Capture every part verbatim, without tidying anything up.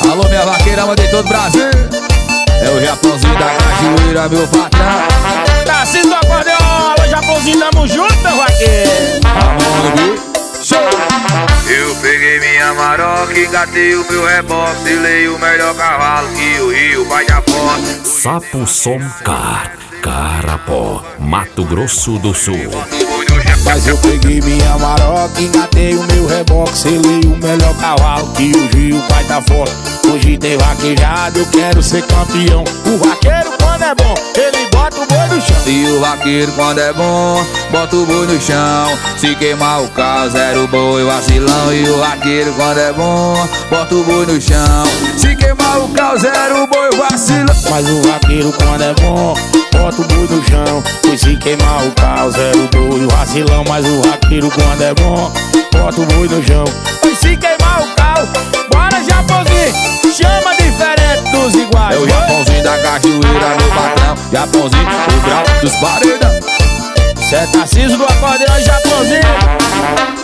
Alô, minha vaqueira, mandei todo o Brasil. É o Japãozinho da cachoeira, meu patrão. Tarcísio do acordeão, alô, Japãozinho, tamo junto, meu vaqueiro. Vamos, show! Eu peguei minha maroca, engatei o meu reboque, selei o melhor cavalo que o Rio vai dar foto. Sapo Som Car, Carapó, Mato Grosso do Sul. Mas eu peguei minha maroca, engatei o meu reboque, selei o melhor cavalo que o Rio vai dar forte. Hoje tem vaquejado, eu quero ser campeão. O vaqueiro quando é bom, ele bota o boi no chão. E o vaqueiro quando é bom, bota o boi no chão. Se queimar o carro, zero boi, vacilão. E o vaqueiro quando é bom, bota o boi no chão. Se queimar o carro, zero boi, vacilão. Mas o vaqueiro quando é bom, bota o boi no chão. Pois se queimar o carro, zero boi, vacilão. Mas o vaqueiro quando é bom, bota o boi no chão. Pois se queimar o carro, bora Japãozinho, chama diferente dos iguais. É o Japãozinho da cachoeira, meu patrão. Japãozinho, o grau dos paredão. Cê é Tarcísio do acordeão e Japãozinho.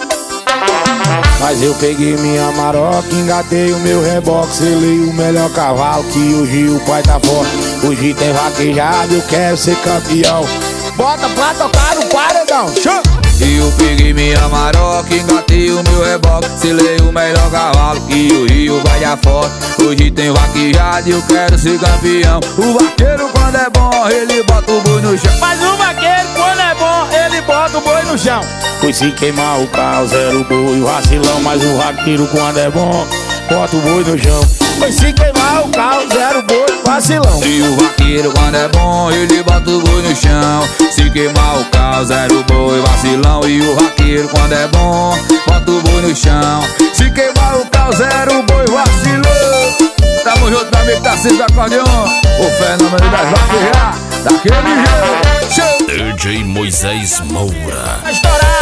Mas eu peguei minha maroca, engatei o meu reboque, selei o melhor cavalo que hoje o pai tá forte. Hoje tem vaquejado, eu quero ser campeão. Bota pra tocar no paredão, show! E eu peguei minha maroca, engatei o meu reboque, selei o melhor cavalo que o Rio vai dar forte. Hoje tem vaquejado e eu quero ser campeão. O vaqueiro quando é bom, ele bota o boi no chão. Mas o vaqueiro quando é bom, ele bota o boi no chão. Pois se queimar o carro, zero boi, vacilão. Mas o vaqueiro quando é bom, bota o boi no chão. Pois se queimar o carro, zero boi, vacilão. E o vaqueiro quando é bom, ele bota o boi no chão. Se queimar o carro, zero boi, vacilão. E o vaqueiro quando é bom, bota o boi no chão. Se queimar o carro, zero boi, vacilão. Tamo junto, meu amigo Tarcísio do acordeão, o fenômeno das vaquejas, daquele jeito. Show! D J Moisés Moura. Vai estourar.